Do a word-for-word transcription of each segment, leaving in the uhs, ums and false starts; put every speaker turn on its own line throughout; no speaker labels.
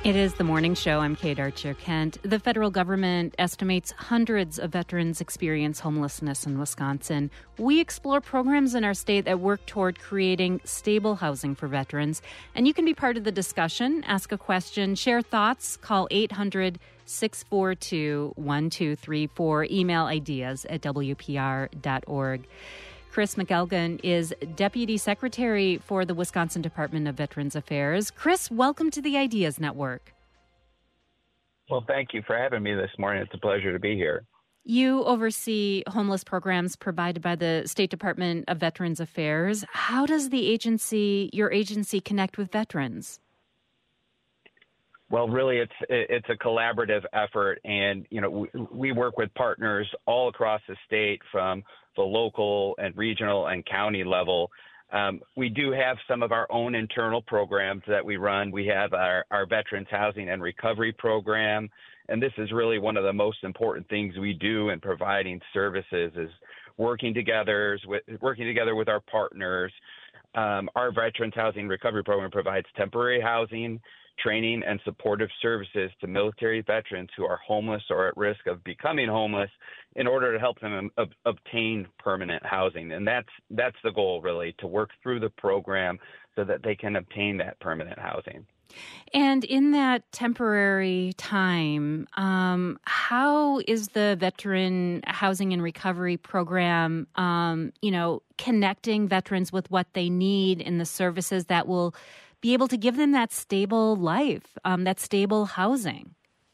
It is the morning show. I'm Kate Archer-Kent. The federal government estimates hundreds of veterans experience homelessness in Wisconsin. We explore programs in our state that work toward creating stable housing for veterans. And you can be part of the discussion, ask a question, share thoughts, call eight hundred, six four two, one two three four, email ideas at w p r dot org. Chris McElgan is Deputy Secretary for the Wisconsin Department of Veterans Affairs. Chris, welcome to the Ideas Network.
Well, thank you for having me this morning. It's a pleasure to be here.
You oversee homeless programs provided by the State Department of Veterans Affairs. How does the agency, your agency, connect with veterans?
Well, really, it's it's a collaborative effort, and you know we, we work with partners all across the state, from the local and regional and county level. Um, we do have some of our own internal programs that we run. We have our, our Veterans Housing and Recovery Program, and this is really one of the most important things we do in providing services is working together with working together with our partners. Um, our Veterans Housing and Recovery Program provides temporary housing, training, and supportive services to military veterans who are homeless or at risk of becoming homeless in order to help them ob- obtain permanent housing. And that's that's the goal, really, to work through the program so that they can obtain that permanent housing.
And in that temporary time, um, how is the Veteran Housing and Recovery Program, um, you know, connecting veterans with what they need in the services that will be able to give them that stable life, um, that stable housing?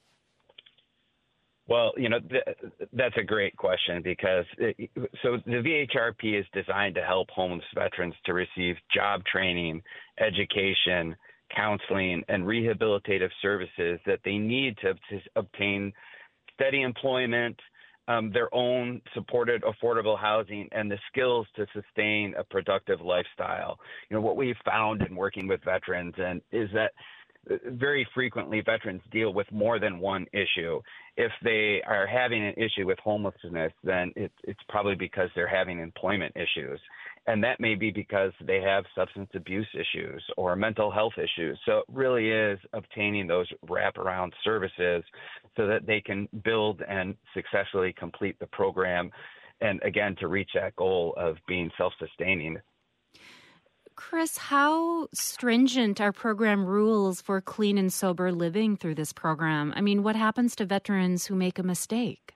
Well, you know, th- that's a great question because it, so the V H R P is designed to help homeless veterans to receive job training, education, counseling, and rehabilitative services that they need to, to obtain steady employment, um, their own supported affordable housing, and the skills to sustain a productive lifestyle. You know, what we've found in working with veterans and is that very frequently veterans deal with more than one issue. If they are having an issue with homelessness, then it, it's probably because they're having employment issues. And that may be because they have substance abuse issues or mental health issues. So it really is obtaining those wraparound services so that they can build and successfully complete the program. And again, to reach that goal of being self-sustaining.
Chris, how stringent are program rules for clean and sober living through this program? I mean, what happens to veterans who make a mistake?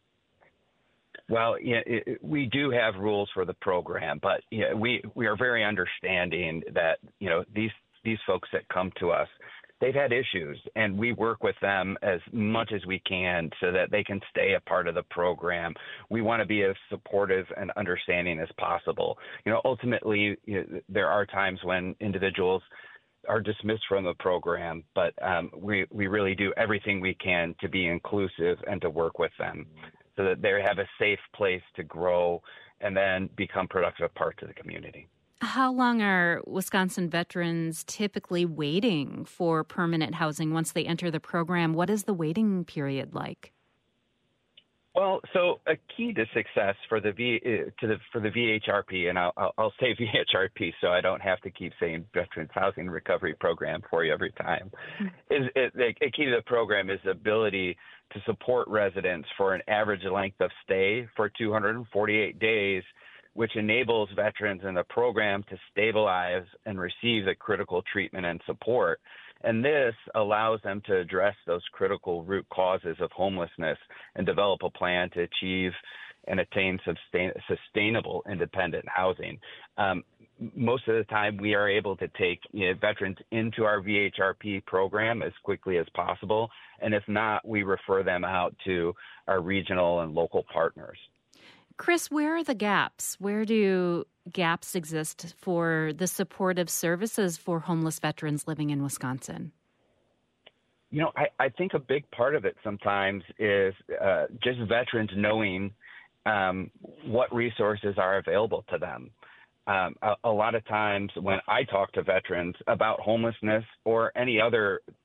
Well, yeah, it, we do have rules for the program, but yeah, we, we are very understanding that, you know, these these folks that come to us, they've had issues, and we work with them as much as we can so that they can stay a part of the program. We want to be as supportive and understanding as possible. You know, ultimately, you know, there are times when individuals are dismissed from the program, but um, we, we really do everything we can to be inclusive and to work with them so that they have a safe place to grow and then become productive parts of the community.
How long are Wisconsin veterans typically waiting for permanent housing once they enter the program? What is the waiting period like?
Well, so a key to success for the V to the for the V H R P, and I'll, I'll say V H R P so I don't have to keep saying Veterans Housing and Recovery Program for you every time, mm-hmm. is it, a key to the program is the ability to support residents for an average length of stay for two hundred forty-eight days, which enables veterans in the program to stabilize and receive the critical treatment and support. And this allows them to address those critical root causes of homelessness and develop a plan to achieve and attain sustain, sustainable independent housing. Um, most of the time, we are able to take you know, veterans into our V H R P program as quickly as possible. And if not, we refer them out to our regional and local partners.
Chris, where are the gaps? Where do gaps exist for the supportive services for homeless veterans living in Wisconsin?
You know, I, I think a big part of it sometimes is uh, just veterans knowing um, what resources are available to them. Um, a, a lot of times when I talk to veterans about homelessness or any other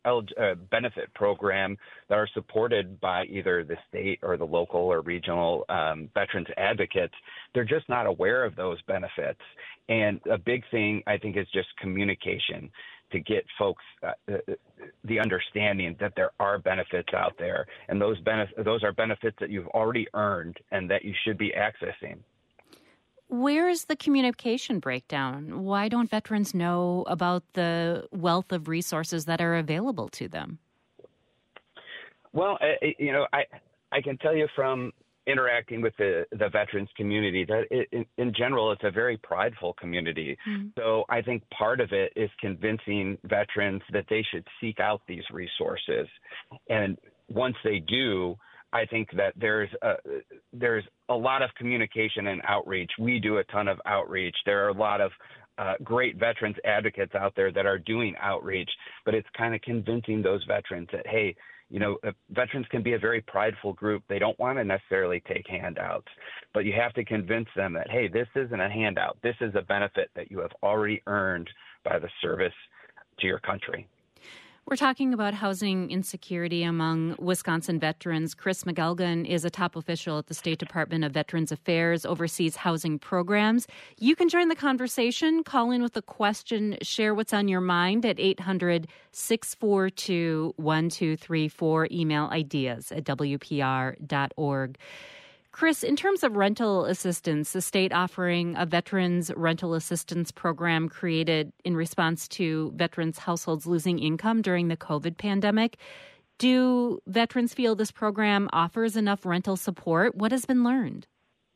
uh, benefit program that are supported by either the state or the local or regional um, veterans advocates. They're just not aware of those benefits. And a big thing, I think, is just communication to get folks uh, the understanding that there are benefits out there, and those benef- those are benefits that you've already earned and that you should be accessing.
Where is the communication breakdown? Why don't veterans know about the wealth of resources that are available to them?
Well, I, you know, I I can tell you from interacting with the, the veterans community that it, in, in general, it's a very prideful community. Mm-hmm. So I think part of it is convincing veterans that they should seek out these resources. And once they do, I think that there's a, there's a lot of communication and outreach. We do a ton of outreach. There are a lot of uh, great veterans advocates out there that are doing outreach, but it's kind of convincing those veterans that, hey, you know, uh, veterans can be a very prideful group. They don't want to necessarily take handouts, but you have to convince them that, hey, this isn't a handout. This is a benefit that you have already earned by the service to your country.
We're talking about housing insecurity among Wisconsin veterans. Chris McElgan is a top official at the State Department of Veterans Affairs, oversees housing programs. You can join the conversation. Call in with a question. Share what's on your mind at eight hundred, six four two, one two three four. Email ideas at w p r dot org. Chris, in terms of rental assistance, the state offering a veterans rental assistance program created in response to veterans' households losing income during the COVID pandemic. Do veterans feel this program offers enough rental support? What has been learned?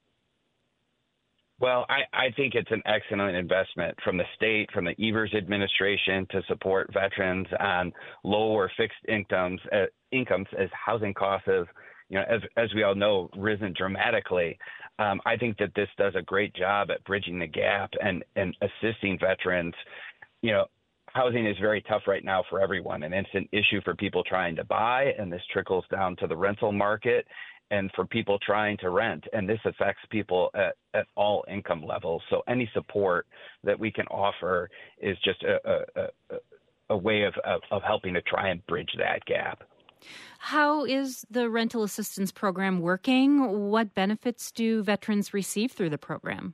Well, I, I think it's an excellent investment from the state, from the Evers administration to support veterans on low or fixed incomes, uh, incomes as housing costs have You know, as as we all know, risen dramatically. Um, I think that this does a great job at bridging the gap and, and assisting veterans. You know, housing is very tough right now for everyone, and it's an issue for people trying to buy, and this trickles down to the rental market and for people trying to rent. And this affects people at, at all income levels. So any support that we can offer is just a, a, a, a way of, of, of helping to try and bridge that gap.
How is the rental assistance program working? What benefits do veterans receive through the program?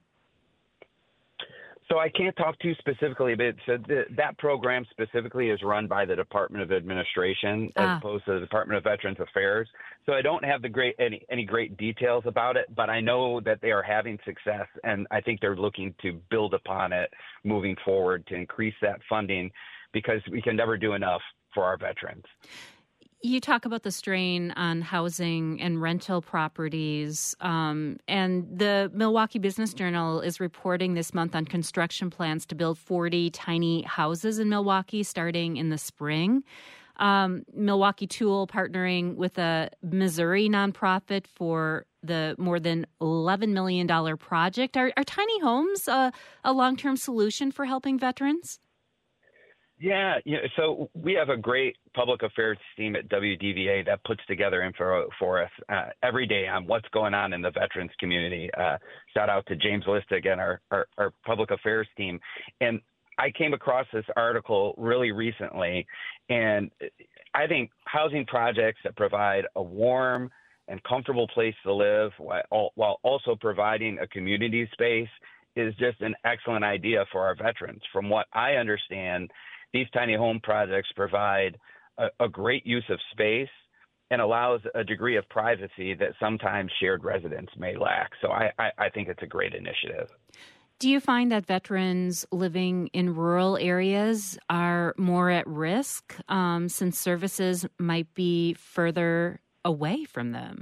So I can't talk too specifically, but so the, that program specifically is run by the Department of Administration as ah. opposed to the Department of Veterans Affairs. So I don't have the great any, any great details about it, but I know that they are having success, and I think they're looking to build upon it moving forward to increase that funding because we can never do enough for our veterans.
You talk about the strain on housing and rental properties, um, and the Milwaukee Business Journal is reporting this month on construction plans to build forty tiny houses in Milwaukee starting in the spring. Um, Milwaukee Tool partnering with a Missouri nonprofit for the more than eleven million dollars project. Are, are tiny homes a, a long-term solution for helping veterans?
Yeah, you know, so we have a great public affairs team at W D V A that puts together info for us uh, every day on what's going on in the veterans community. Uh, shout out to James Listig and our, our, our public affairs team. And I came across this article really recently, and I think housing projects that provide a warm and comfortable place to live while, while also providing a community space is just an excellent idea for our veterans. From what I understand, these tiny home projects provide a, a great use of space and allows a degree of privacy that sometimes shared residents may lack. So I, I, I think it's a great initiative.
Do you find that veterans living in rural areas are more at risk um, since services might be further away from them?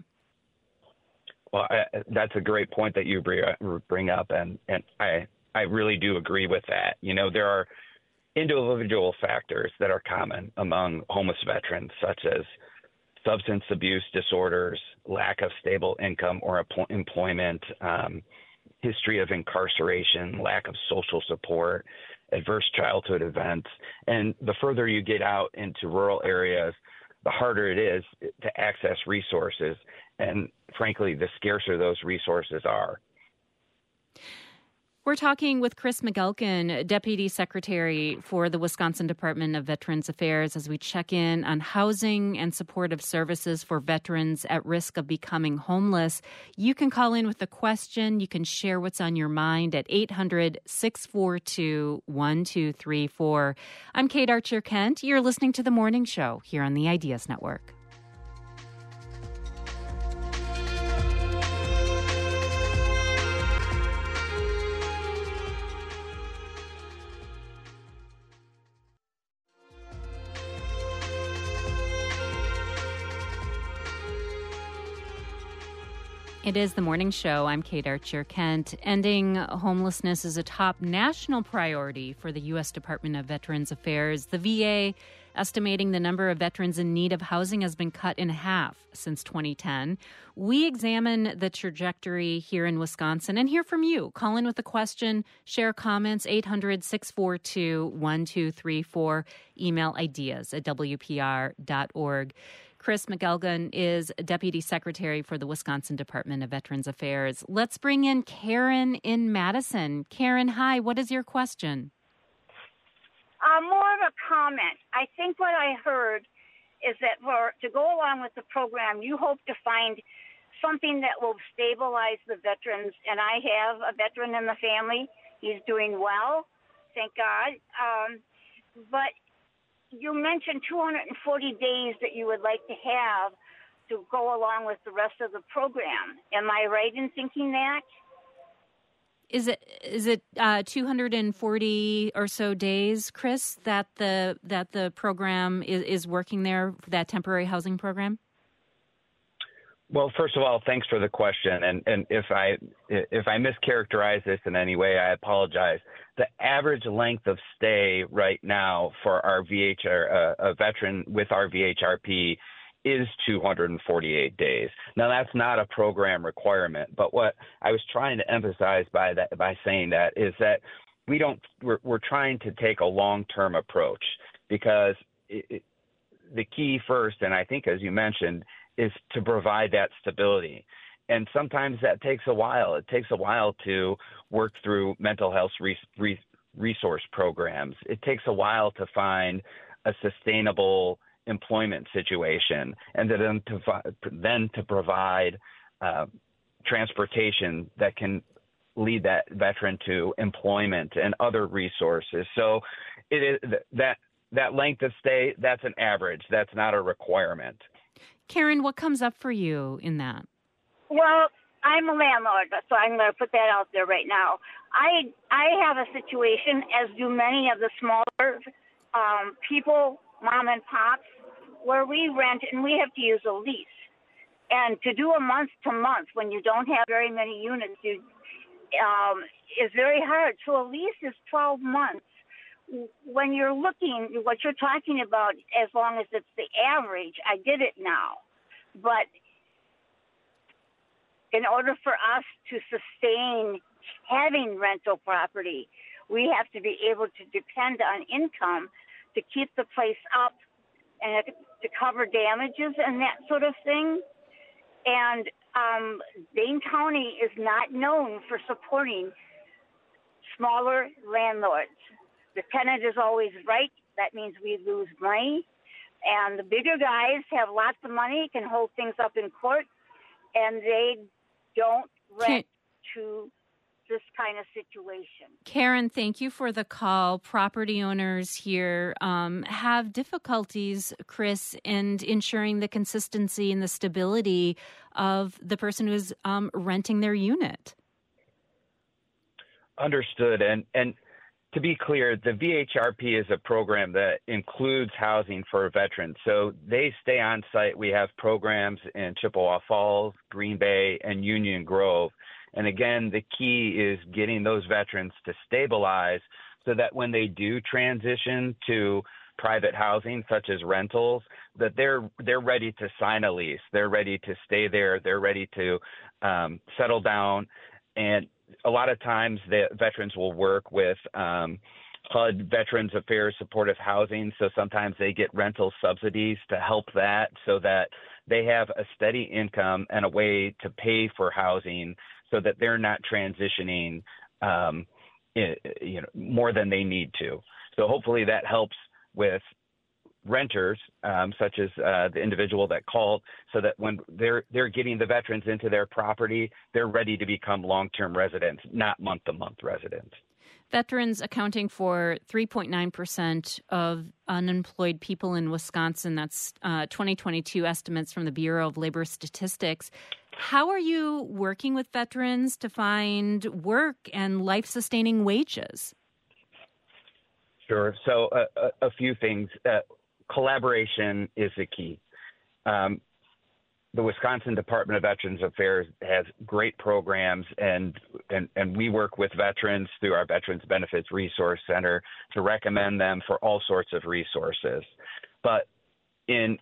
Well, I, that's a great point that you bring up, and, and I, I really do agree with that. You know, there are individual factors that are common among homeless veterans, such as substance abuse disorders, lack of stable income or employment, um, history of incarceration, lack of social support, adverse childhood events. And the further you get out into rural areas, the harder it is to access resources. And frankly, the scarcer those resources are.
We're talking with Chris McElkin, Deputy Secretary for the Wisconsin Department of Veterans Affairs, as we check in on housing and supportive services for veterans at risk of becoming homeless. You can call in with a question. You can share what's on your mind at eight hundred, six four two, one two three four. I'm Kate Archer-Kent. You're listening to The Morning Show here on the Ideas Network. It is The Morning Show. I'm Kate Archer-Kent. Ending homelessness is a top national priority for the U S Department of Veterans Affairs. The V A estimating the number of veterans in need of housing has been cut in half since twenty ten. We examine the trajectory here in Wisconsin and hear from you. Call in with a question, share comments, eight hundred, six four two, one two three four. Email ideas at w p r dot org. Chris McElkin is Deputy Secretary for the Wisconsin Department of Veterans Affairs. Let's bring in Karen in Madison. Karen, hi. What is your question?
Uh, more of a comment. I think what I heard is that for to go along with the program, you hope to find something that will stabilize the veterans. And I have a veteran in the family. He's doing well, thank God. Um, but you mentioned two hundred forty days that you would like to have to go along with the rest of the program. Am I right in thinking that?
Is it is it uh, two hundred forty or so days, Chris, that the that the program is, is working there, that temporary housing program?
Well, first of all, thanks for the question. And, and if I if I mischaracterize this in any way, I apologize. The average length of stay right now for our V H R, uh, a veteran with our V H R P is two hundred forty-eight days. Now, that's not a program requirement, but what I was trying to emphasize by that by saying that is that we don't we're, we're trying to take a long-term approach because it, it, the key first, and I think as you mentioned, is to provide that stability. And sometimes that takes a while. It takes a while to work through mental health re- re- resource programs. It takes a while to find a sustainable employment situation, and then to then to provide uh, transportation that can lead that veteran to employment and other resources. So it is that that length of stay, that's an average. That's not a requirement.
Karen, what comes up for you in that?
Well, I'm a landlord, so I'm going to put that out there right now. I I have a situation, as do many of the smaller um, people, mom and pops, where we rent and we have to use a lease. And to do a month to month when you don't have very many units you, um, is very hard. So a lease is twelve months. When you're looking, what you're talking about, as long as it's the average, I did it now. But in order for us to sustain having rental property, we have to be able to depend on income to keep the place up and to cover damages and that sort of thing. And um, Dane County is not known for supporting smaller landlords. The tenant is always right. That means we lose money. And the bigger guys have lots of money, can hold things up in court, and they don't rent to this kind of situation.
Karen, thank you for the call. Property owners here um, have difficulties, Chris, in ensuring the consistency and the stability of the person who's um, renting their unit.
Understood. And and to be clear, the V H R P is a program that includes housing for veterans. So they stay on site. We have programs in Chippewa Falls, Green Bay, and Union Grove. And again, the key is getting those veterans to stabilize so that when they do transition to private housing, such as rentals, that they're they're ready to sign a lease. They're ready to stay there. They're ready to um, settle down. And a lot of times the veterans will work with um, H U D, Veterans Affairs Supportive Housing. So sometimes they get rental subsidies to help that so that they have a steady income and a way to pay for housing so that they're not transitioning um, you know, more than they need to. So hopefully that helps with renters, um, such as uh, the individual that called, so that when they're they're getting the veterans into their property, they're ready to become long-term residents, not month-to-month residents.
Veterans accounting for three point nine percent of unemployed people in Wisconsin. That's uh, twenty twenty-two estimates from the Bureau of Labor Statistics. How are you working with veterans to find work and life-sustaining wages?
Sure. So uh, a, a few things. Uh, collaboration is the key. Um, the Wisconsin Department of Veterans Affairs has great programs, and, and, and we work with veterans through our Veterans Benefits Resource Center to recommend them for all sorts of resources. But in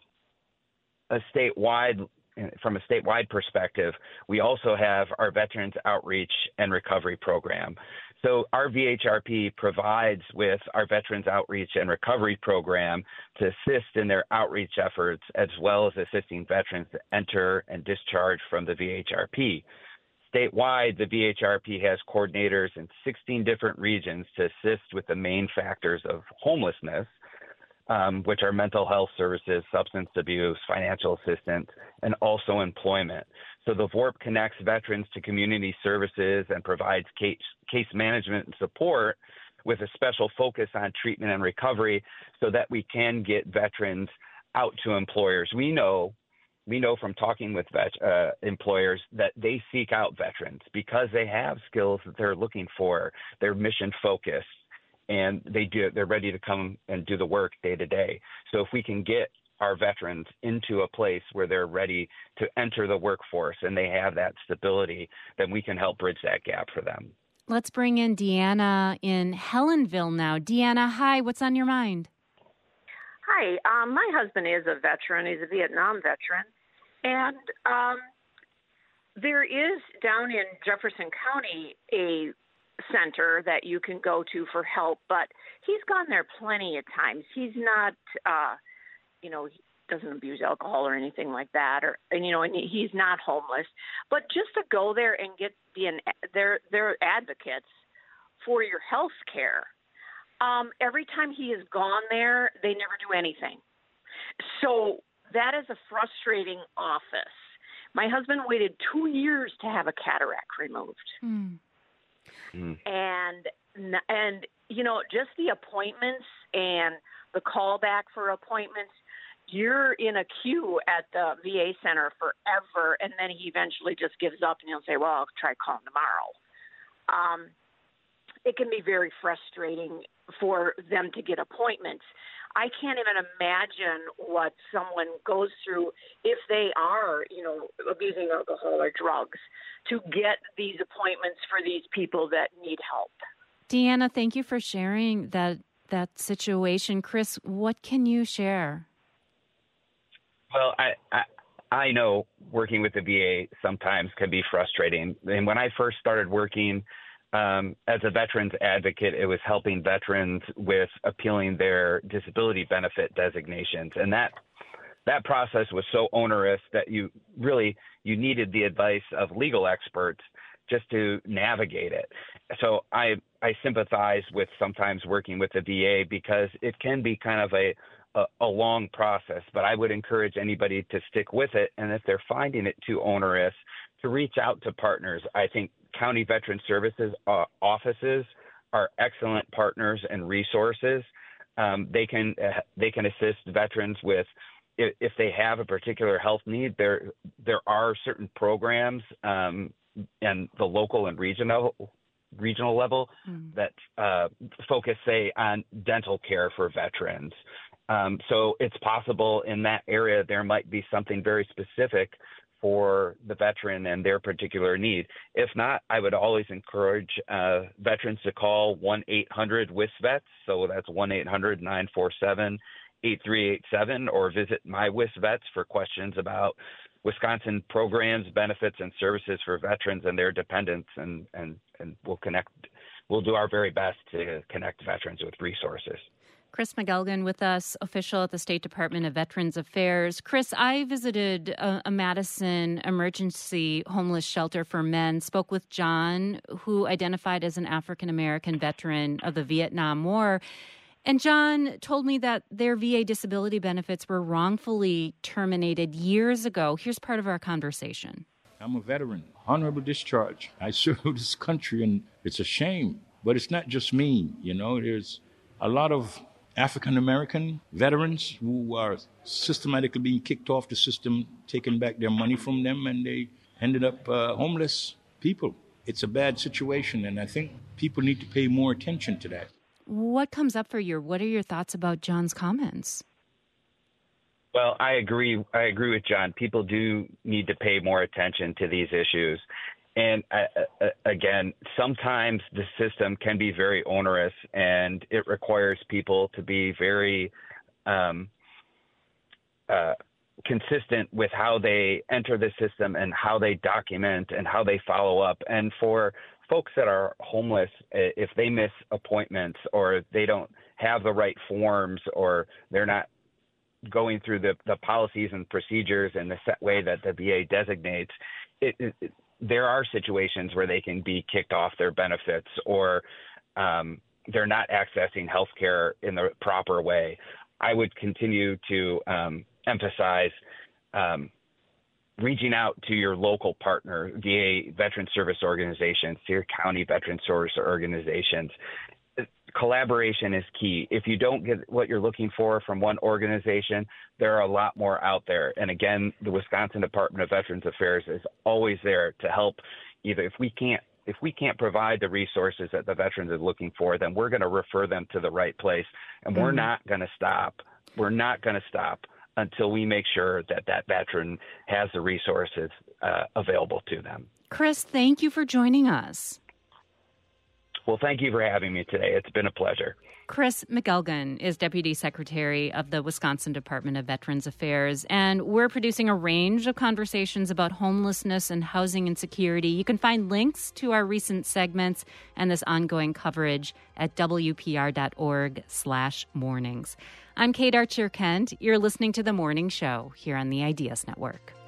a statewide, from a statewide perspective, we also have our Veterans Outreach and Recovery Program. So our V H R P provides with our Veterans Outreach and Recovery Program to assist in their outreach efforts, as well as assisting veterans to enter and discharge from the V H R P. Statewide, the V H R P has coordinators in sixteen different regions to assist with the main factors of homelessness, um, which are mental health services, substance abuse, financial assistance, and also employment. So the V O R P connects veterans to community services and provides case, case management and support with a special focus on treatment and recovery so that we can get veterans out to employers. We know, we know from talking with vet, uh, employers that they seek out veterans because they have skills that they're looking for. They're mission focused, and they do, they're ready to come and do the work day to day. So if we can get our veterans into a place where they're ready to enter the workforce and they have that stability, then we can help bridge that gap for them.
Let's bring in Deanna in Helensville now. Deanna, hi, what's on your mind?
Hi, um, my husband is a veteran. He's a Vietnam veteran. And um, there is down in Jefferson County a center that you can go to for help, but he's gone there plenty of times. He's not... Uh, you know, he doesn't abuse alcohol or anything like that, or, and, you know, and he's not homeless, but just to go there and get the, they're, they're advocates for your health care. Um, every time he has gone there, they never do anything. So that is a frustrating office. My husband waited two years to have a cataract removed. Mm. Mm. And, and, you know, just the appointments and the callback for appointments, you're in a queue at the V A center forever, and then he eventually just gives up, and he'll say, well, I'll try calling tomorrow. Um, it can be very frustrating for them to get appointments. I can't even imagine what someone goes through if they are, you know, abusing alcohol or drugs to get these appointments for these people that need help.
Deanna, thank you for sharing that that situation. Chris, what can you share?
Well, I, I I know working with the V A sometimes can be frustrating. And when I first started working um, as a veterans advocate, it was helping veterans with appealing their disability benefit designations. And that that process was so onerous that you really you needed the advice of legal experts just to navigate it. So I I sympathize with sometimes working with the V A because it can be kind of a A, a long process, but I would encourage anybody to stick with it. And if they're finding it too onerous, to reach out to partners. I think County Veteran Services uh, offices are excellent partners and resources. Um, they can uh, they can assist veterans with if, if they have a particular health need. There there are certain programs um, and the local and regional regional level mm. that uh, focus, say, on dental care for veterans. Um, so it's possible in that area there might be something very specific for the veteran and their particular need. If not, I would always encourage uh, veterans to call one eight hundred W I S vets. So that's one eight hundred nine four seven eight three eight seven, or visit My W I S Vets for questions about Wisconsin programs, benefits, and services for veterans and their dependents. And, and, and we'll connect, we'll do our very best to connect veterans with resources.
Chris McElgan with us, official at the State Department of Veterans Affairs. Chris, I visited a, a Madison emergency homeless shelter for men, spoke with John, who identified as an African-American veteran of the Vietnam War. And John told me that their V A disability benefits were wrongfully terminated years ago. Here's part of our conversation.
I'm a veteran, honorable discharge. I serve this country, and it's a shame. But it's not just me, you know. There's a lot of African-American veterans who are systematically being kicked off the system, taking back their money from them, and they ended up uh, homeless people. It's a bad situation, and I think people need to pay more attention to that.
What comes up for you? What are your thoughts about John's comments?
Well, I agree. I agree with John. People do need to pay more attention to these issues. And uh, again, sometimes the system can be very onerous, and it requires people to be very um, uh, consistent with how they enter the system and how they document and how they follow up. And for folks that are homeless, if they miss appointments or they don't have the right forms or they're not going through the, the policies and procedures in the set way that the V A designates, it, it there are situations where they can be kicked off their benefits or um, they're not accessing health care in the proper way. I would continue to um, emphasize um, reaching out to your local partner, V A Veteran Service Organizations, to your county Veteran Service Organizations. Collaboration is key. If you don't get what you're looking for from one organization, there are a lot more out there. And again, the Wisconsin Department of Veterans Affairs is always there to help. Either if we can't if we can't provide the resources that the veterans are looking for, then we're going to refer them to the right place. And mm-hmm. we're not going to stop. We're not going to stop until we make sure that that veteran has the resources uh, available to them.
Chris, thank you for joining us.
Well, thank you for having me today. It's been a pleasure.
Chris McElgan is Deputy Secretary of the Wisconsin Department of Veterans Affairs, and we're producing a range of conversations about homelessness and housing insecurity. You can find links to our recent segments and this ongoing coverage at W P R dot org slash mornings. I'm Kate Archer Kent. You're listening to The Morning Show here on the Ideas Network.